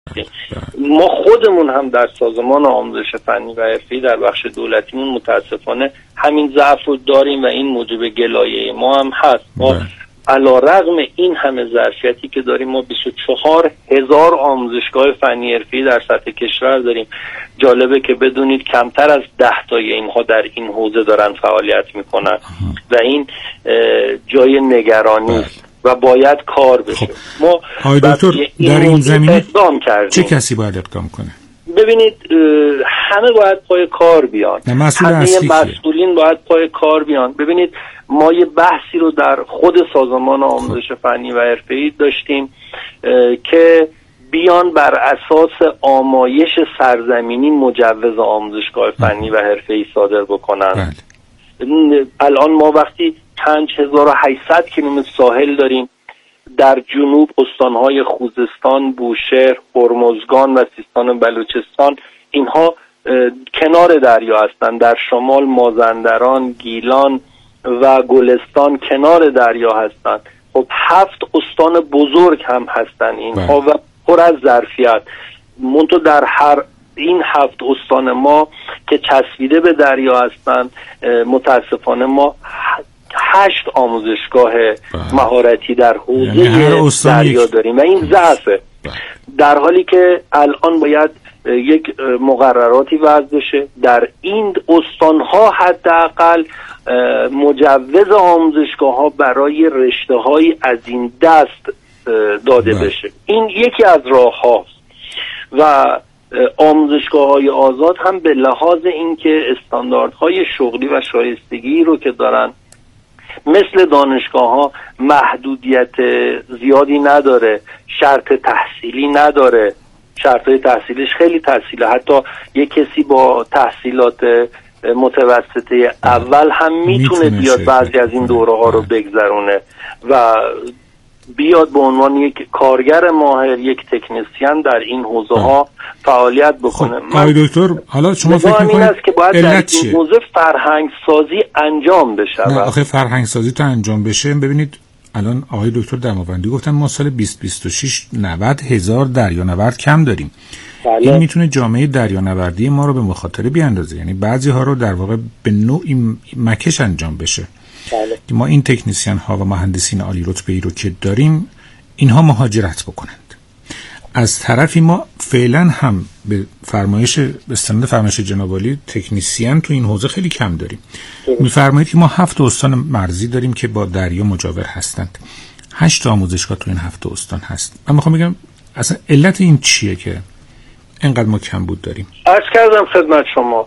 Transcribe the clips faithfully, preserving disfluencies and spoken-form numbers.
ما خودمون هم در سازمان آموزش فنی و حرفه‌ای در بخش دولتیمون متاسفانه همین ضعف رو داریم و این موجب گلایه ما هم هست. ما علی‌رغم این همه ظرفیتی که داریم، ما بیست و چهار هزار آموزشگاه فنی حرفه‌ای در سطح کشور داریم. جالبه که بدونید کمتر از ده تای اینها در این حوزه دارن فعالیت میکنن و این جای نگرانی است و باید کار بشه. خب. ما آقای دکتر در این زمینه چه کسی باید اقدام کنه؟ ببینید همه باید پای کار بیان، مسئول همه مسئولین باید پای کار بیان. ببینید ما یه بحثی رو در خود سازمان آموزش فنی و حرفه‌ای داشتیم که بیان بر اساس آمایش سرزمینی مجوز آموزشگاه فنی و حرفه‌ای صادر بکنن. الان ما وقتی پنج هزار و هشتصد کیلومتر ساحل داریم، در جنوب استانهای خوزستان، بوشهر، هرمزگان و سیستان بلوچستان اینها کنار دریا هستند. در شمال مازندران، گیلان و گلستان کنار دریا هستند. خب هفت استان بزرگ هم هستند اینها و پر از ظرفیت. منتها در هر این هفت استان ما که چسبیده به دریا هستند، متاسفانه ما هشت آموزشگاه مهارتی در حوزه دریا داریم و این ضعفه، در حالی که الان باید یک مقرراتی وضع بشه در این استانها حداقل مجوز آموزشگاه ها برای رشته های از این دست داده بشه. این یکی از راه هاست و آموزشگاه های آزاد هم به لحاظ اینکه استانداردهای شغلی و شایستگی رو که دارن، مثل دانشگاه ها محدودیت زیادی نداره، شرط تحصیلی نداره، شرط تحصیلیش خیلی تحصیله، حتی یک کسی با تحصیلات متوسطه اول هم میتونه بیاد بعضی از این دوره ها رو بگذرونه و بیاد به عنوان یک کارگر ماهر، یک تکنسین در این حوزه ها فعالیت بکنه. خب آقای دکتر حالا شما فکر می‌کنید است که باید در این حوزه فرهنگ سازی انجام بشه؟ نه آخه فرهنگ سازی تا انجام بشه، ببینید الان آقای دکتر دماوندی گفتن ما سال بیست بیست و شش نود هزار دریانورد کم داریم. بله. این میتونه جامعه دریانوردی ما رو به مخاطره بیاندازه، یعنی بعضی ها رو در واقع به نوعی مکش انجام بشه. بله. که ما این تکنسین ها و مهندسین عالی رتبه‌ای رو که داریم اینها مهاجرت بکنند. از طرفی ما فعلا هم به فرمایش به سند فرمایش جناب عالی تکنسین تو این حوزه خیلی کم داریم. می‌فرمایید که ما هفت استان مرزی داریم که با دریا مجاور هستند. هشت آموزشگاه تو این هفت استان هست. من میخوام بگم اصلا علت این چیه که اینقدر ما کمبود داریم؟ عرض کردم خدمت شما،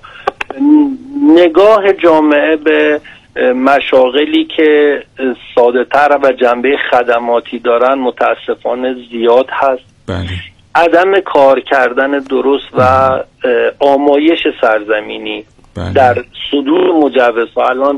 نگاه جامعه به مشاغلی که ساده تر و جنبه خدماتی دارن متاسفانه زیاد هست. بله. عدم کار کردن درست و آمایش سرزمینی بله. در صدور مجوزها. الان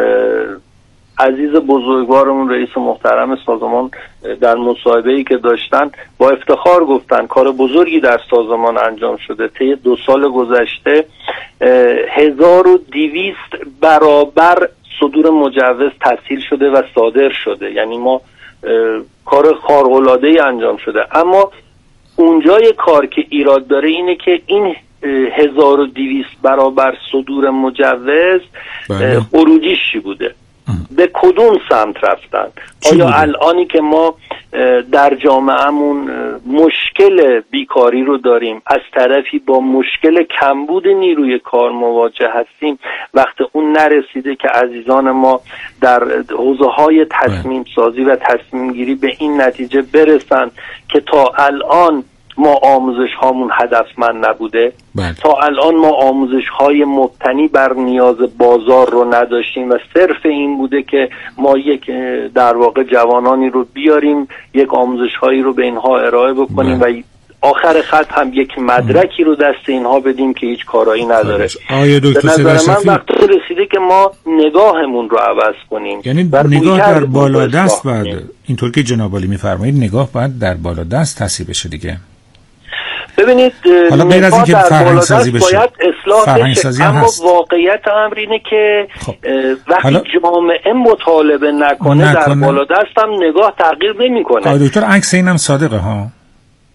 عزیز بزرگوارمون رئیس محترم سازمان در مصاحبه‌ای که داشتن با افتخار گفتن کار بزرگی در سازمان انجام شده. طی دو سال گذشته هزار و دویست برابر صدور مجوز تسهیل شده و صادر شده، یعنی ما کار خارق‌العاده‌ای انجام شده. اما اونجای کار که ایراد داره اینه که این هزار و دویست برابر صدور مجوز خروجیش چی بوده؟ به کدوم سمت رفتن؟ آیا الانی که ما در جامعهمون مشکل بیکاری رو داریم، از طرفی با مشکل کمبود نیروی کار مواجه هستیم، وقت اون نرسیده که عزیزان ما در حوزه‌های تصمیم سازی و تصمیم گیری به این نتیجه برسن که تا الان ما آموزش هامون هدفمند نبوده؟ بله. تا الان ما آموزش های مبتنی بر نیاز بازار رو نداشتیم و صرف این بوده که ما یک در واقع جوانانی رو بیاریم، یک آموزش هایی رو به اینها ارائه بکنیم بله. و آخر خط هم یک مدرکی رو دست اینها بدیم که هیچ کارایی نداره. آیا دکتر به نظر من وقت رسیده که ما نگاهمون رو عوض کنیم. یعنی نگاه در بالا دست بعد اینطور که جناب عالی میفرمایید نگاه باید در بالا دست تصحیح بشه دیگه. ببینید حالا غیر از این که فرهنگ سازی بشه باید اصلاح بشه، اما هست. واقعیت امر اینه که خب. وقتی حالا... جامعه مطالبه نکنه, نکنه در بالا دست هم نگاه تغییر نمیکنه. آقای دکتر عکس اینم صادقه ها،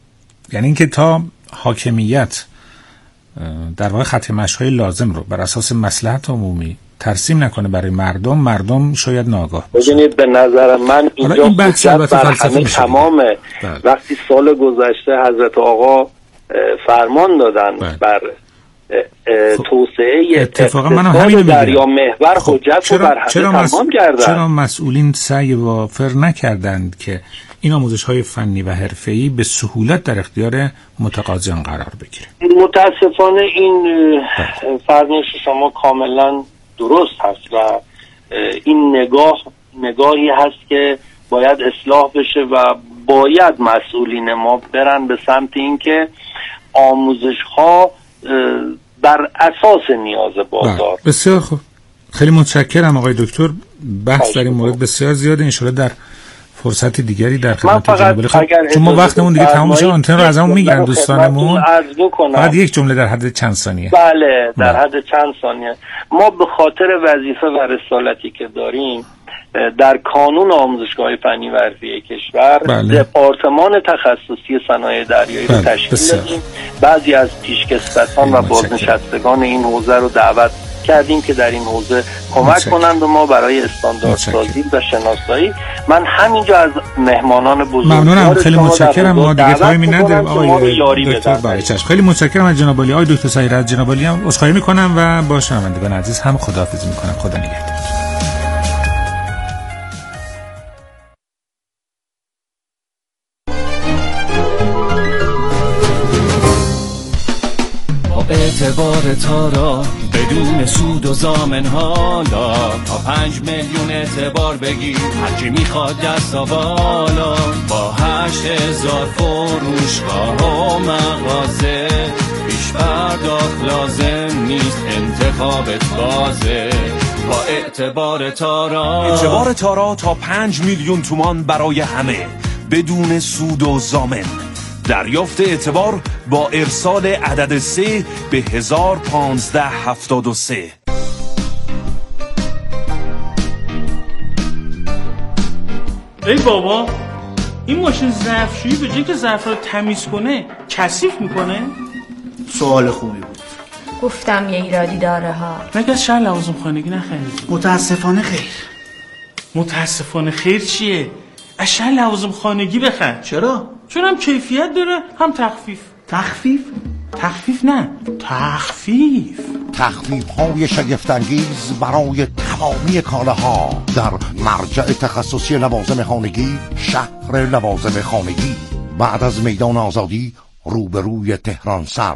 یعنی اینکه تا حاکمیت در واقع خط مشی‌های لازم رو بر اساس مصلحت عمومی ترسیم نکنه برای مردم، مردم شاید ناگاه باشه. ببینید به نظر من اینجا این بحث البته فلسفی تمامه. وقتی سال گذشته حضرت آقا فرمان دادن بله. بر توسعه اتفاقا من همین دریا محور حجت رو بر همه تمام کردن. چرا مسئولین سعی وافر نکردند که این آموزش‌های فنی و حرفه‌ای به سهولت در اختیار متقاضیان قرار بگیره؟ متاسفانه این فرمایش شما کاملا درست هست و این نگاه نگاهی هست که باید اصلاح بشه و باید مسئولین ما برن به سمت اینکه آموزش‌ها بر اساس نیاز بازار. بسیار خوب، خیلی متشکرم آقای دکتر. بحث در این مورد بسیار زیاده، ان شاءالله در فرصت دیگری در خدمت جناب خب چون ما وقتمون دیگه تموم شد، آنتن رو ازمون میگیرن دوستانمون. فقط یک جمله در حد چند ثانیه. بله در حد چند ثانیه. ما به خاطر وظیفه و رسالتی که داریم در کانون آموزشگاه فنی و حرفه‌ای کشور بله. دپارتمان تخصصی صنایع دریایی رو بله. تشکیل دادیم. بعضی از پیشکسوتان و بازنشستگان این حوزه رو دعوت کردیم که در این حوزه کمک کنند و ما برای استانداردسازی و شناسایی. من همینجا از مهمانان بزرگ ممنونم، خیلی متشکرم. ما دیگه تایمی نداریم آقای دکتر بایچش. خیلی متشکرم از جناب عالی. آقای دکتر سعید از جناب عالی هم عذرخواهی میکنم و با شنوندگان عزیز هم خداحافظی میکنم. خدا نگهدار. اعتبار تارا بدون سود و زامن حالا تا پنج میلیون اعتبار بگیر هرچی میخواد دستا بالا با هشت هزار فروشگاه و مغازه پیش پرداخت لازم نیست انتخابت بازه با اعتبار تارا. اعتبار تارا تا پنج میلیون تومان برای همه بدون سود و زامن. دریافت اعتبار با ارسال عدد سه به هزار پانزده هفتاد و سه. ای بابا، این ماشین ظرفشویی به جای که ظرف رو تمیز کنه کثیف میکنه؟ سوال خوبی بود. گفتم یه ایرادی داره ها. مگه از شهر لوازم خانگی نخریدی؟ متاسفانه خیر. متاسفانه خیر چیه؟ از شهر لوازم خانگی بخر. چرا؟ چون هم کیفیت داره هم تخفیف. تخفیف؟ تخفیف نه، تخفیف. تخفیف های شگفت‌انگیز برای تمامی کالاها در مرجع تخصصی لوازم خانگی، شهر لوازم خانگی، بعد از میدان آزادی روبروی تهران سر.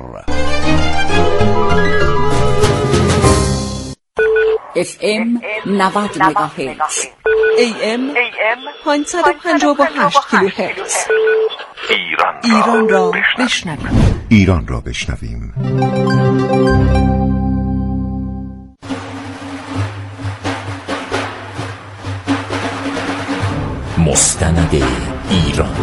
اف ام نود مگاهرتز، ای ام پانصد و پنجاه و هشت کیلوهرتز. ایران را بشنویم. ایران را بشنویم. مستند ایران.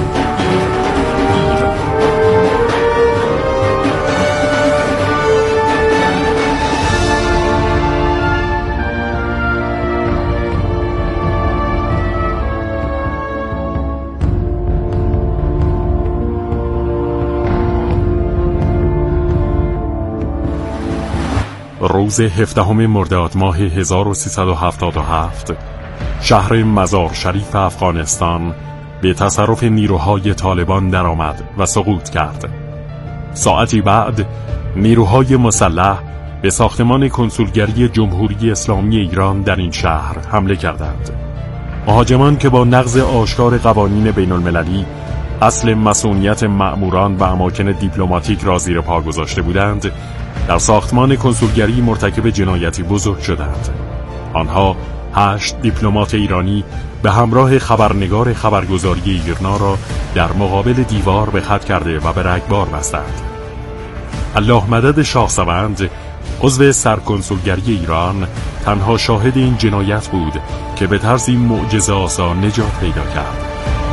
روز هفدهم مرداد ماه هزار و سیصد و هفتاد و هفت شهر مزار شریف افغانستان به تصرف نیروهای طالبان درآمد و سقوط کرد. ساعتی بعد نیروهای مسلح به ساختمان کنسولگری جمهوری اسلامی ایران در این شهر حمله کردند. مهاجمان که با نقض آشکار قوانین بین المللی اصل مسئولیت مأموران و اماکن دیپلماتیک را زیر پا گذاشته بودند، در ساختمان کنسولگری مرتکب جنایتی بزرگ شدند. آنها هشت دیپلمات ایرانی به همراه خبرنگار خبرگزاری ایرنا را در مقابل دیوار به خط کرده و به رگبار بستند. الله مدد شاهسوند، عضو سرکنسولگری ایران، تنها شاهد این جنایت بود که به طرزی معجزه‌آسا نجات پیدا کرد.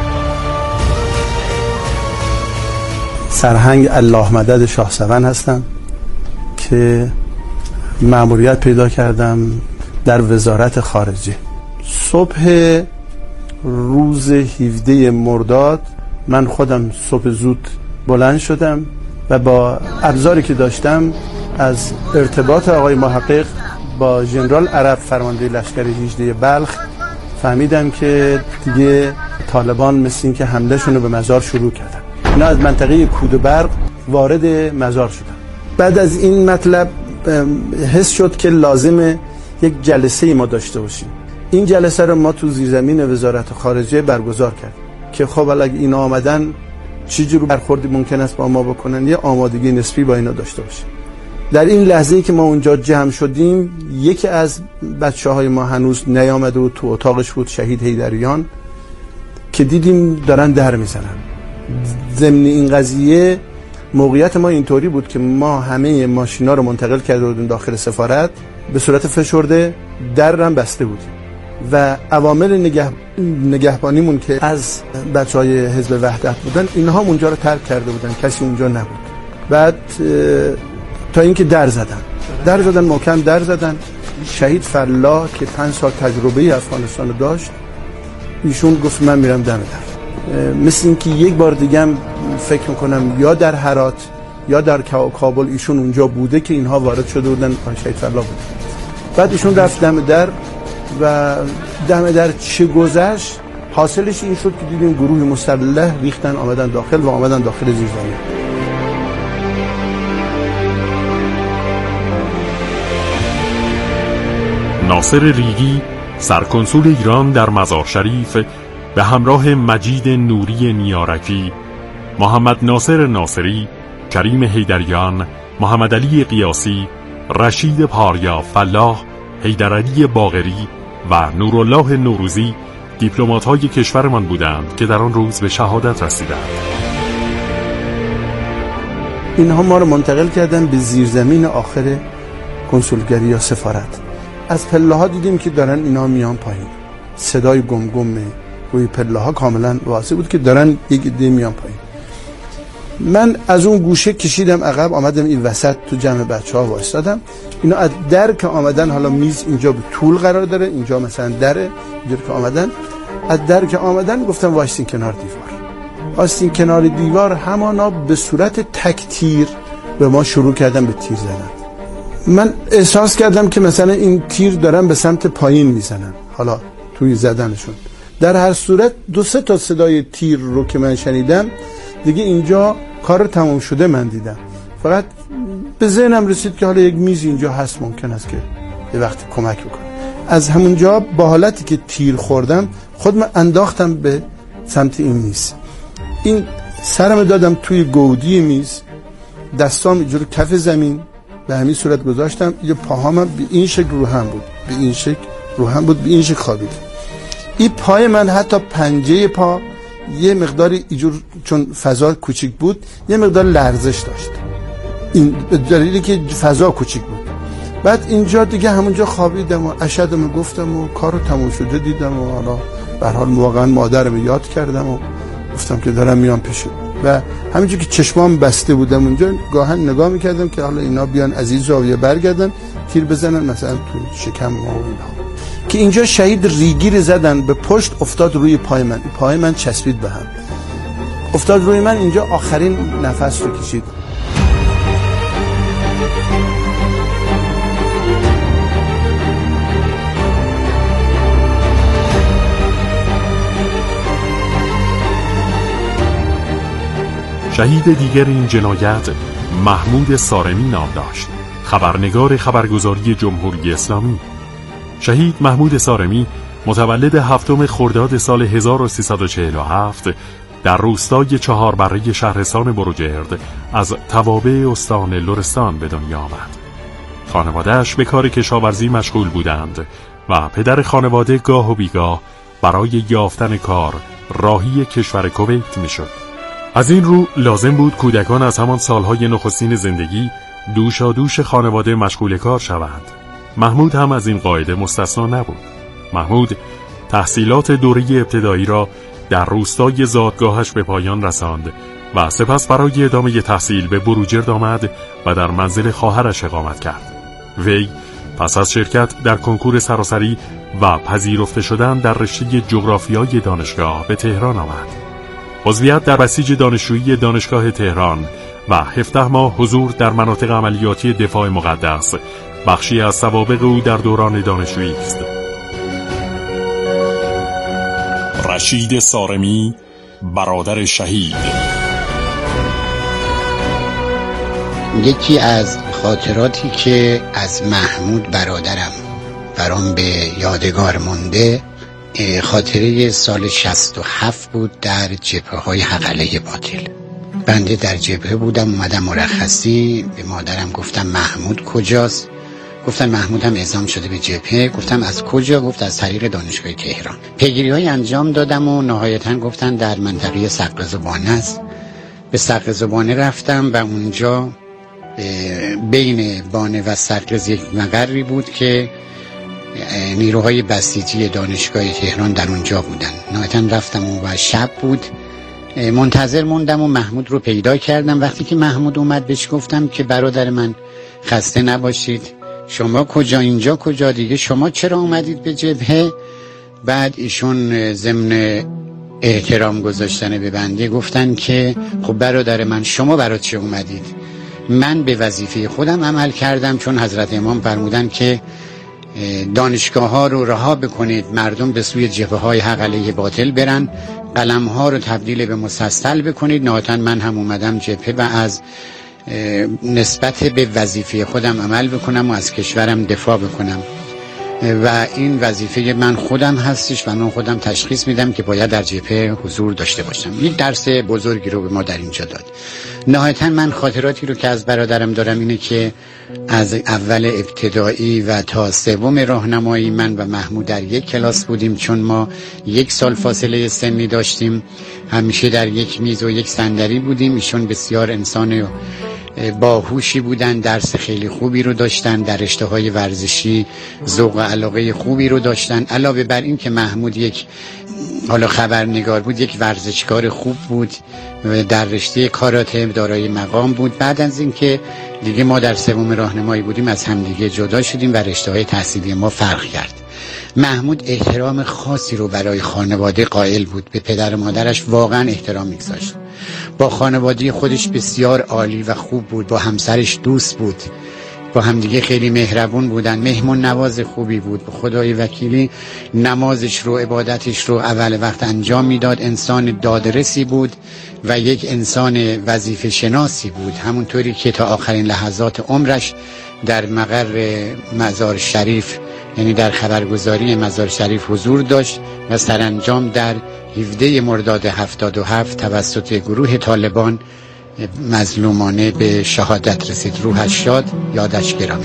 سرهنگ الله مدد شاهسوند هستم که مأموریت پیدا کردم در وزارت خارجه. صبح روز هفدهم مرداد من خودم صبح زود بلند شدم و با ابزاری که داشتم از ارتباط آقای محقق با ژنرال عرب فرمانده لشکر هجده بلخ فهمیدم که دیگه طالبان مثل این که حملهشون رو به مزار شروع کردن. اینا از منطقه کود و برق وارد مزار شدن. بعد از این مطلب حس شد که لازمه یک جلسه ما داشته باشیم. این جلسه رو ما تو زیرزمین وزارت خارجه برگزار کردیم که خب اگه اینا آمدن چه جور برخوردی ممکن است با ما بکنن، یه آمادگی نسبی با اینا داشته باشیم. در این لحظه‌ای که ما اونجا جمع شدیم، یکی از بچه‌های ما هنوز نیامده و تو اتاقش بود، شهید حیدریان، که دیدیم دارن در میزنن. ضمن این قضیه موقعیت ما اینطوری بود که ما همه ماشینا رو منتقل کرده بودیم داخل سفارت به صورت فشرده، در هم بسته بودیم و عوامل نگه... نگهبانیمون که از بچهای حزب وحدت بودن، اینها هم اونجا رو ترک کرده بودن، کسی اونجا نبود. بعد تا اینکه در زدن در زدن محکم در زدن. شهید فلاح که پنج سال تجربه افغانستان رو داشت، ایشون گفت من میرم دم در. مثل اینکه یک بار دیگه هم فکر میکنم یا در هرات یا در کابل ایشون اونجا بوده که اینها وارد شده بودن، شهید فلاح بود. بعد ایشون رفت دم در و دم در چه گذشت، حاصلش این شد که دیدیم گروه مسلح ریختن آمدن داخل و آمدن داخل زیرزمین. ناصر ریگی، سرکنسول ایران در مزار شریف، به همراه مجید نوری نیارکی، محمد ناصر ناصری، کریم حیدریان، محمد علی قیاسی، رشید پاریا فلاح، حیدرعلی باقری و نورالله نوروزی دیپلمات‌های کشورمان بودند که در آن روز به شهادت رسیدند. اینها ما رو منتقل کردن به زیرزمین آخر کنسولگری یا سفارت. از پله ها دیدیم که دارن اینا میان پایین، صدای گم گم روی پله ها کاملا واضح بود که دارن یک عده میان پایین. من از اون گوشه کشیدم عقب، آمدم این وسط تو جمع بچه ها وایسادم. اینا از در که آمدن، حالا میز اینجا به طول قرار داره، اینجا مثلا دره، اینجا که آمدن از در که آمدن گفتم وایسین کنار دیوار. وایسین کنار دیوار، همانا به صورت تک تیر به ما شروع کردن به تیر زدن. من احساس کردم که مثلا این تیر دارن به سمت پایین میزنن، حالا توی زدنشون. در هر صورت دو سه تا صدای تیر رو که من شنیدم دیگه اینجا کار تمام شده من دیدم. فقط به ذهنم رسید که حالا یک میز اینجا هست، ممکن است که یه وقت کمک بکنه. از همونجا با حالتی که تیر خوردم خودم انداختم به سمت این میز. این سرم دادم توی گودی میز، دستام اینجور کف زمین به همین صورت گذاشتم، یه پاهام به این شکل رو هم بود، به این شکل رو هم بود، به این شکل خوابید. این پای من حتی پنجه پا یه مقداری اینجور، چون فضا کوچیک بود، یه مقدار لرزش داشت، این به دلیلی که فضا کوچیک بود. بعد اینجا دیگه همونجا خوابیدم و اشهدم گفتم و کارو تموم شده دیدم و حالا به هر حال واقعا مادرم یاد کردم و گفتم که دارم میام پیش. و همینجور که چشمام بسته بودم اونجا گاهن نگاه میکردم که حالا اینا بیان از این زاویه برگردن تیر بزنن مثلا تو شکم ما و اینا. که اینجا شهید ریگی زدن به پشت، افتاد روی پای من، پای من چسبید به هم، افتاد روی من. اینجا آخرین نفس رو کشید. شهید دیگر این جنایت محمود سارمی نام داشت، خبرنگار خبرگزاری جمهوری اسلامی. شهید محمود سارمی متولد هفتم خرداد سال هزار و سیصد و چهل و هفت در روستای چهاربره شهرستان بروجرد از توابع استان لرستان به دنیا آمد. خانواده‌اش به کار کشاورزی مشغول بودند و پدر خانواده گاه و بیگاه برای یافتن کار راهی کشور کویت میشد. از این رو لازم بود کودکان از همان سالهای نخستین زندگی دوشا دوش خانواده مشغول کار شوند. محمود هم از این قاعده مستثنا نبود. محمود تحصیلات دوره ابتدایی را در روستای زادگاهش به پایان رساند و سپس برای ادامه تحصیل به بروجرد آمد و در منزل خواهرش اقامت کرد. وی پس از شرکت در کنکور سراسری و پذیرفته شدن در رشته جغرافیای دانشگاه به تهران آمد. عضویت در بسیج دانشجویی دانشگاه تهران و هفده ماه حضور در مناطق عملیاتی دفاع مقدس بخشی از سوابق او در دوران دانشجویی است. رشید سارمی، برادر شهید. یکی از خاطراتی که از محمود برادرم برام به یادگار مونده خاطره سال شصت و هفت بود در جبهه های حق باطل. بنده در جبهه بودم، اومدم مرخصی، به مادرم گفتم محمود کجاست؟ گفتن محمود هم اعزام شده به جبهه. گفتم از کجا؟ گفت از طریق دانشگاه تهران. پیگیری های انجام دادم و نهایتاً گفتن در منطقه سقرزبانه است. به سقرزبانه رفتم و اونجا بین بانه و سقرز یک مقری بود که نیروهای بسیجی دانشگاه تهران در اونجا بودن. نهایتاً رفتم و شب بود، منتظر موندم و محمود رو پیدا کردم. وقتی که محمود اومد بهش گفتم که برادر من خسته نباشید، شما کجا، اینجا کجا دیگه، شما چرا اومدید به جبهه؟ بعد ایشون ضمن احترام گذاشتن به بنده گفتن که خب برادر من شما برای چه اومدید؟ من به وظیفه خودم عمل کردم، چون حضرت امام فرمودن که دانشگاه ها رو رها بکنید، مردم به سوی جبهه های حق علیه باطل برن، قلم ها رو تبدیل به مسطل بکنید. نهایتاً من هم اومدم جبهه و از نسبت به وظیفه خودم عمل بکنم و از کشورم دفاع بکنم و این وظیفه من خودم هستش و من خودم تشخیص میدم که باید در جبهه حضور داشته باشم. یک درس بزرگی رو به ما در اینجا داد. نهایتاً من خاطراتی رو که از برادرم دارم اینه که از اول ابتدایی و تا سوم راهنمایی من و محمود در یک کلاس بودیم، چون ما یک سال فاصله سنی داشتیم. همیشه در یک میز و یک صندلی بودیم. ایشون بسیار انسان باهوشی بودن، درس خیلی خوبی رو داشتن، در رشته‌های ورزشی ذوق و علاقه خوبی رو داشتن. علاوه بر این که محمود یک حالا خبرنگار بود، یک ورزشکار خوب بود، در رشته کاراته دارای مقام بود. بعد از این که دیگه ما در سوم راهنمایی بودیم از همدیگه جدا شدیم و رشته‌های تحصیلی ما فرق کرد. محمود احترام خاصی رو برای خانواده قائل بود، به پدر و مادرش واقعا احترام می‌گذاشت. با خانواده خودش بسیار عالی و خوب بود، با همسرش دوست بود، با همدیگه خیلی مهربون بودن، مهمون نواز خوبی بود. به خدای وکیلی نمازش رو، عبادتش رو اول وقت انجام میداد. انسان دادرسی بود و یک انسان وظیفه شناسی بود، همونطوری که تا آخرین لحظات عمرش در مقر مزار شریف، یعنی در خبرگزاری مزار شریف حضور داشت و سرانجام در هفدهم مرداد هفتاد و هفت توسط گروه طالبان مظلومانه به شهادت رسید. روحش شاد، یادش گرامی.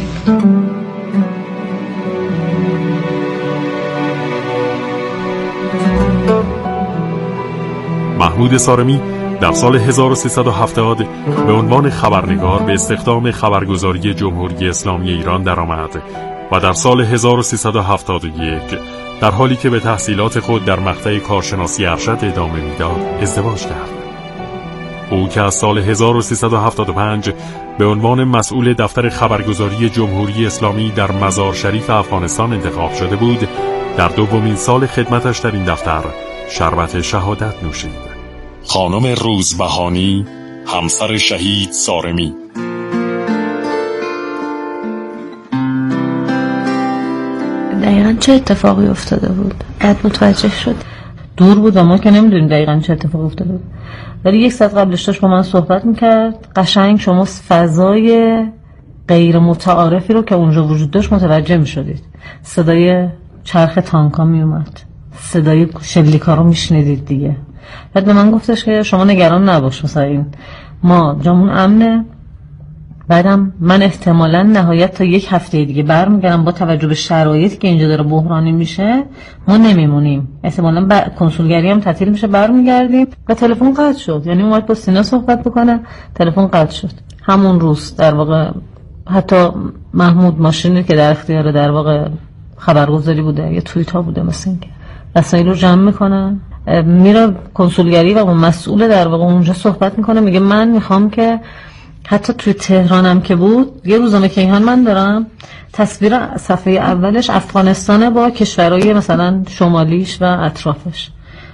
محمود سارمی در سال هزار و سیصد و هفتاد به عنوان خبرنگار به استخدام خبرگزاری جمهوری اسلامی ایران درآمد و در سال هزار و سیصد و هفتاد و یک در حالی که به تحصیلات خود در مقطع کارشناسی ارشد ادامه میداد ازدواج کرد. او که از سال هزار و سیصد و هفتاد و پنج به عنوان مسئول دفتر خبرگزاری جمهوری اسلامی در مزار شریف افغانستان انتخاب شده بود، در دومین سال خدمتش در این دفتر شربت شهادت نوشید. خانم روزبهانی، همسر شهید سارمی. دقیقا چه اتفاقی افتاده بود؟ بعد متوجه شد. دور بود و ما که نمیدونیم دقیقا چه اتفاقی افتاده بود. ولی یک ساعت قبلش داشت با من صحبت میکرد. قشنگ شما فضای غیر متعارفی رو که اونجا وجود داشت متوجه میشدید. صدای چرخ تانکا میومد، صدای شلیکا رو میشنیدید دیگه. بعد به من گفتش که شما نگران نباش، مثلا این ما جامون امنه. بعدم من احتمالاً نهایت تا یک هفته دیگه برمیگردم، با توجه به شرایطی که اینجا داره بحرانی میشه ما نمیمونیم، احتمالاً با کنسولگری هم تعطیل میشه برمیگردیم. و تلفن قطع شد، یعنی اومد با سینا صحبت بکنه، تلفن قطع شد. همون روز در واقع حتی محمود ماشینی که در اختیار در واقع خبرگزاری بوده یا توییت ها بوده مثل اینکه وسایل رو جمع میکنن، میره کنسولگری و اون مسئول در واقع اونجا صحبت میکنه، میگه من میخوام که حتی توی تهرانم که بود، یه روزنامه کیهان من دارم، تصویر صفحه اولش افغانستانه با کشورهای مثلا شمالیش و اطرافش.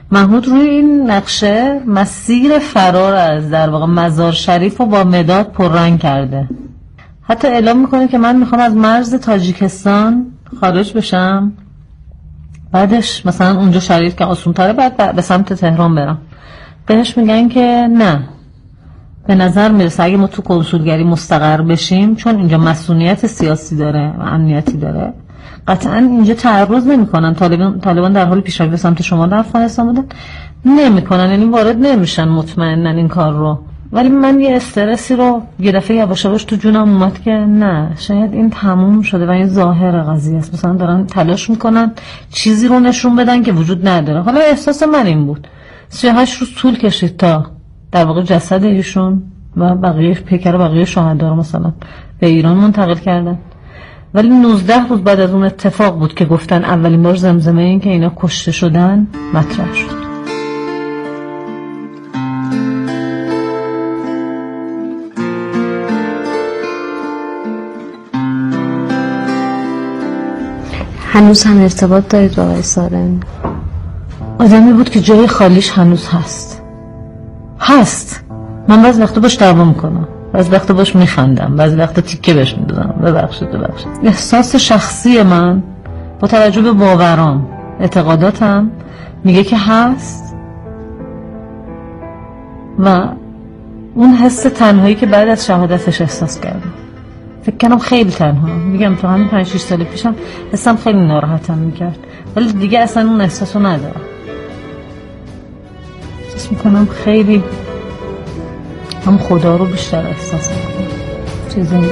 محمود روی این نقشه مسیر فرار از در واقع مزار شریف رو با مداد پررنگ کرده. حتی اعلام میکنه که من میخوام از مرز تاجیکستان خارج بشم، بعدش مثلا اونجا شریف که آسون تره بعد به سمت تهران برم. بهش میگن که نه، به نظر میرسه اگه ما تو کنسولگری مستقر بشیم، چون اینجا مسئولیت سیاسی داره و امنیتی داره، قطعا اینجا تعرض نمیکنن. طالبان طالبان در حال پیشروی به سمت شمال افغانستان بودن، نمیکنن، یعنی وارد نمیشن مطمئنن این کار رو. ولی من یه استرسی رو یه دفعه یواش یواش تو جونم اومد که نه، شاید این تموم شده و این ظاهر قضیه است، مثلا دارن تلاش میکنن چیزی رو نشون بدن که وجود نداره. حالا احساس من این بود. سی و هشت روز طول کشید تا در واقع جسد ایشون و بقیه پیکر و بقیه شهدا رو مثلا به ایران منتقل کردن. ولی نوزده روز بعد از اون اتفاق بود که گفتن اولین بار زمزمه این که اینا کشته شدن مطرح شد. هنوز هم ارتباط دارید با آقای سارمی؟ آدمی بود که جای خالیش هنوز هست هست من بعض وقتا باش دعوا میکنم، بعض وقتا باش میخندم، بعض وقتا تیکه بهش میدونم. ببخشید ببخشید احساس شخصی من با توجه به باورام، اعتقاداتم میگه که هست و اون حس تنهایی که بعد از شهادتش احساس کردم، فکر کنم خیلی تنها. میگم تو همین پنج شش سال پیشم حسم خیلی ناراحتم میکرد، ولی دیگه اصلا اون احساسو ندارم. احساس میکنم خیلی هم خدا رو بیشتر احساس میکنم چه زندگی.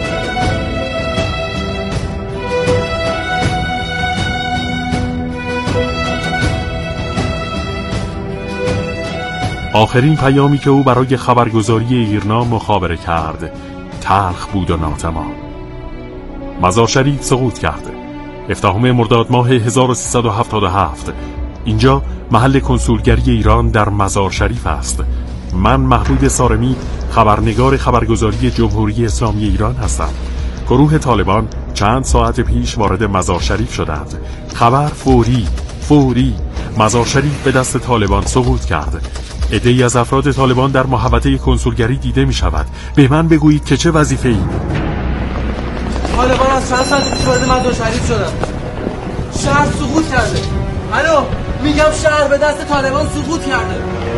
آخرین پیامی که او برای خبرگزاری ایرنا مخابره کرد تلخ بود و ناتمام. مزار شریف سقوط کرده. هفدهم مرداد ماه هزار و سیصد و هفتاد و هفت. اینجا محل کنسولگری ایران در مزار شریف است. من محمود سارمی، خبرنگار خبرگزاری جمهوری اسلامی ایران هستم. گروه طالبان چند ساعت پیش وارد مزار شریف شدند. خبر فوری فوری مزار شریف به دست طالبان سقوط کرد. عده‌ای از افراد طالبان در محوطه کنسولگری دیده می شود. به من بگویید که چه وظیفه‌ای؟ طالبان از چند ساعت پیش وارد مزار شریف شدن. شهر سقوط کرده. الو میگم شهر به دست طالبان سقوط کرده.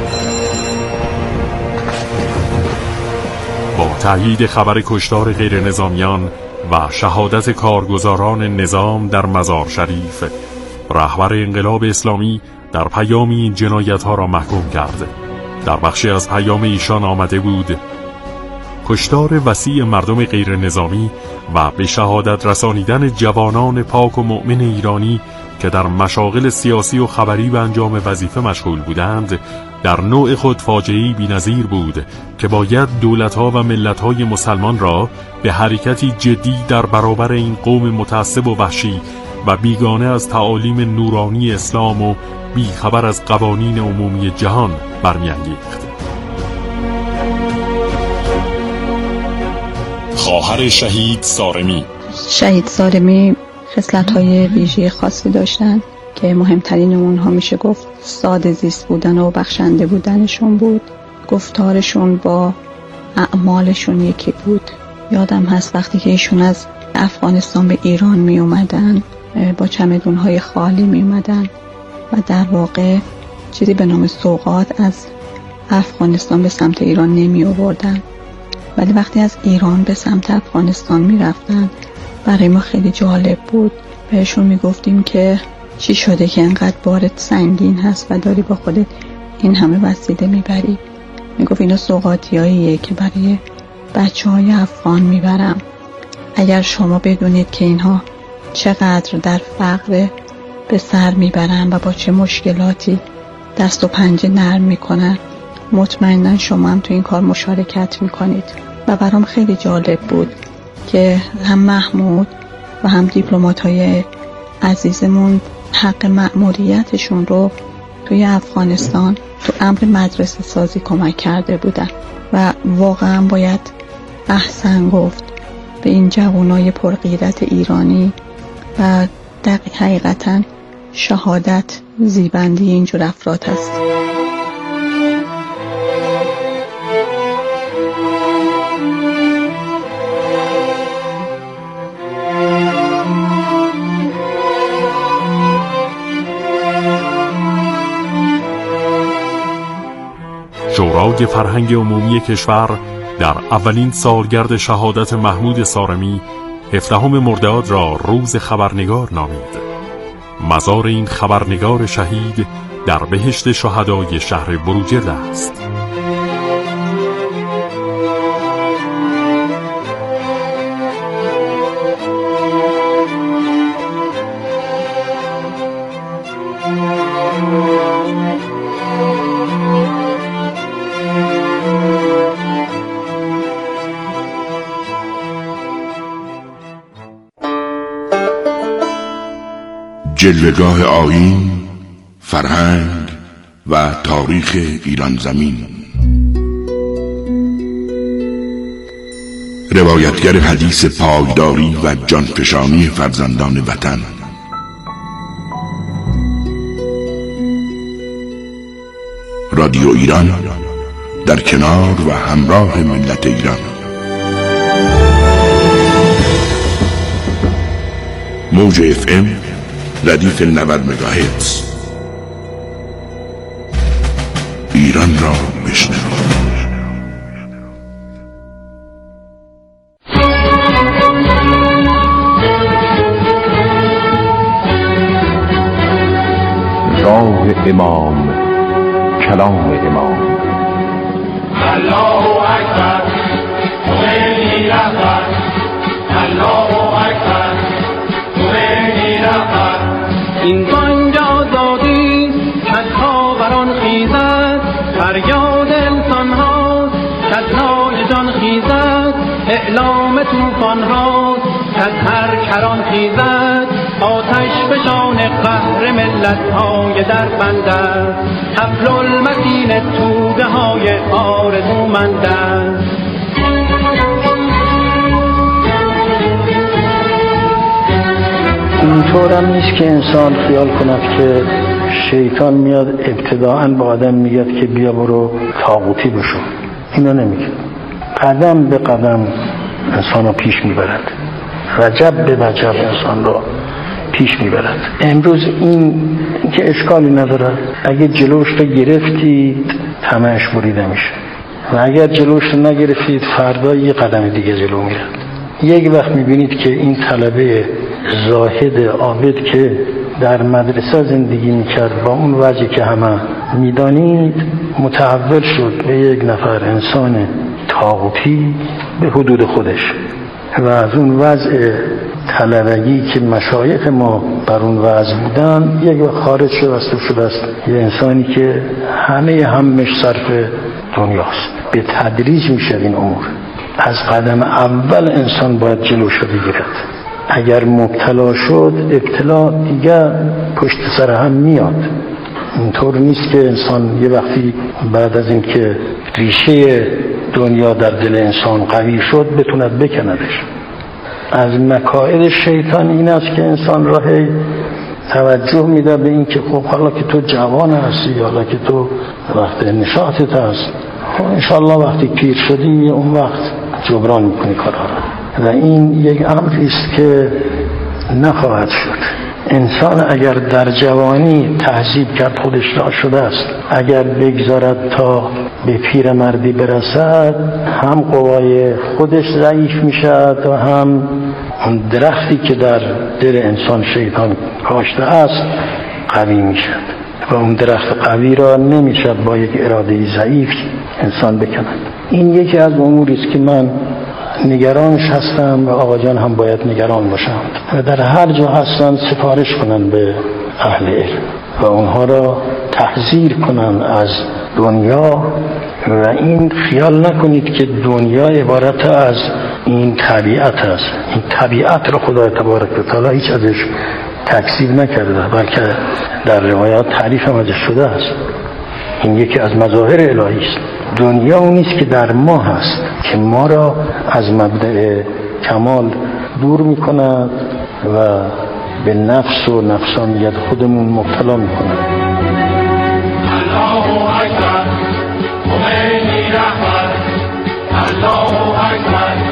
با تایید خبر کشتار غیر نظامیان و شهادت کارگزاران نظام در مزار شریف، رهبر انقلاب اسلامی در پیامی این جنایت‌ها را محکوم کرد. در بخشی از پیام ایشان آمده بود: کشتار وسیع مردم غیر نظامی و به شهادت رسانیدن جوانان پاک و مؤمن ایرانی که در مشاغل سیاسی و خبری به انجام وظیفه مشغول بودند، در نوع خود فاجعه‌ای بی‌نظیر بود که باید دولت‌ها و ملت‌های مسلمان را به حرکتی جدی در برابر این قوم متعصب و وحشی و بیگانه از تعالیم نورانی اسلام و بیخبر از قوانین عمومی جهان برمی‌انگیخت. خواهر شهید سارمی. شهید سارمی خصلت‌های ویژه خاصی داشتن که مهمترین اونها میشه گفت ساده زیست بودن و بخشنده بودنشون بود. گفتارشون با اعمالشون یکی بود. یادم هست وقتی که ایشون از افغانستان به ایران می اومدن، با چمدون‌های خالی می اومدن و در واقع چیزی به نام سوغات از افغانستان به سمت ایران نمی آوردن، ولی وقتی از ایران به سمت افغانستان می رفتن برای ما خیلی جالب بود. بهشون می گفتیم که چی شده که انقدر بارت سنگین هست و داری با خودت این همه وسیله می بری؟ می گفت اینا سوغاتیاییه که برای بچه های افغان می برم. اگر شما بدونید که اینها چقدر در فقر به سر می برن و با چه مشکلاتی دست و پنجه نرم می کنن، مطمئنا شما هم تو این کار مشارکت می کنید. و برام خیلی جالب بود که هم محمود و هم دیپلمات های عزیزمون حق مأموریتشون رو توی افغانستان تو امر مدرسه سازی کمک کرده بودن و واقعا باید احسن گفت به این جوانای پرغیرت ایرانی و در حقیقتا شهادت زیبندی اینجور افراد هست. شورای فرهنگ عمومی کشور در اولین سالگرد شهادت محمود سارمی هفدهم مرداد را روز خبرنگار نامید. مزار این خبرنگار شهید در بهشت شهدای شهر بروجرد است. جلوه‌گاه آیین، فرهنگ و تاریخ ایران زمین. روایتگر حدیث پایداری و جانفشانی فرزندان وطن. رادیو ایران در کنار و همراه ملت ایران. موج اف ام ردیف نود مگاهرتز. ایران را بشنوید. راه امام، کلام امام. الله اکبر، خمینی رهبر. الله اکبر، خمینی رهبر. این بانگ آزادی صدها بران خیزد، فریاد انسان ها صدای جان خیزد، اعلام طوفان ها از هر کران خیزد، آتش فشان قهر ملت های در بند است، حبل المتین توده های آرزومند است. اینطور هم نیست که انسان خیال کند که شیطان میاد ابتداعاً با آدم میگه که بیا برو طاغوتی بشو. اینا نمیگه. قدم به قدم انسان رو پیش میبرد، وجب به وجب انسان رو پیش میبرد. امروز این که اشکالی نداره، اگه جلوش رو گرفتید طمعش بریده میشه و اگر جلوش رو نگرفتید فردا یه قدم دیگه جلو میره. یک وقت میبینید که این طلبه زاهد عابد که در مدرسه زندگی میکرد با اون وضعی که همه میدانید متحول شد به یک نفر انسان طاغوتی به حدود خودش و از اون وضع طلبگی که مشایخ ما بر اون وضع بودن یک وقت خارج شد از تو شده است یه انسانی که همه همش صرف دنیاست. به تدریج میشه این امور. از قدم اول انسان باید جلوش بگیرد. اگر مبتلا شد ابتلا دیگه پشت سر هم میاد. اینطور نیست که انسان یه وقتی بعد از اینکه ریشه دنیا در دل انسان قوی شد بتوند بکندش. از مکائد شیطان این است که انسان راه توجه میده به این که خب حالا که تو جوان هستی، حالا که تو وقت نشاطت هست، خب انشالله وقتی پیر شدی اون وقت جبران میکنی کارها را. و این یک امری است که نخواهد شد. انسان اگر در جوانی تهذیب کرد خودش را شده است، اگر بگذارد تا به پیرمردی برسد هم قوای خودش ضعیف میشد و هم اون درختی که در دل انسان شیطان کاشته است قوی میشد و اون درخت قوی را نمیشد با یک اراده ضعیف انسان بکند. این یکی از اموری است که من نگرانش هستم و آقا جان هم باید نگران باشند و در هر جا هستند سفارش کنند به اهل علم و اونها را تحذیر کنند از دنیا. و این خیال نکنید که دنیا عبارت از این طبیعت است. این طبیعت را خدای تبارک و تعالی هیچ ازش تکذیب نکرده، بلکه در روایات تعریف هم ازش شده است. این یکی از مظاهر الهی است. دنیا اون نیست که در ما هست که ما را از مبدأ کمال دور می کند و به نفس و نفسانیت خودمون مبتلا میکنن. الله اکبر خمینی رهبر، الله اکبر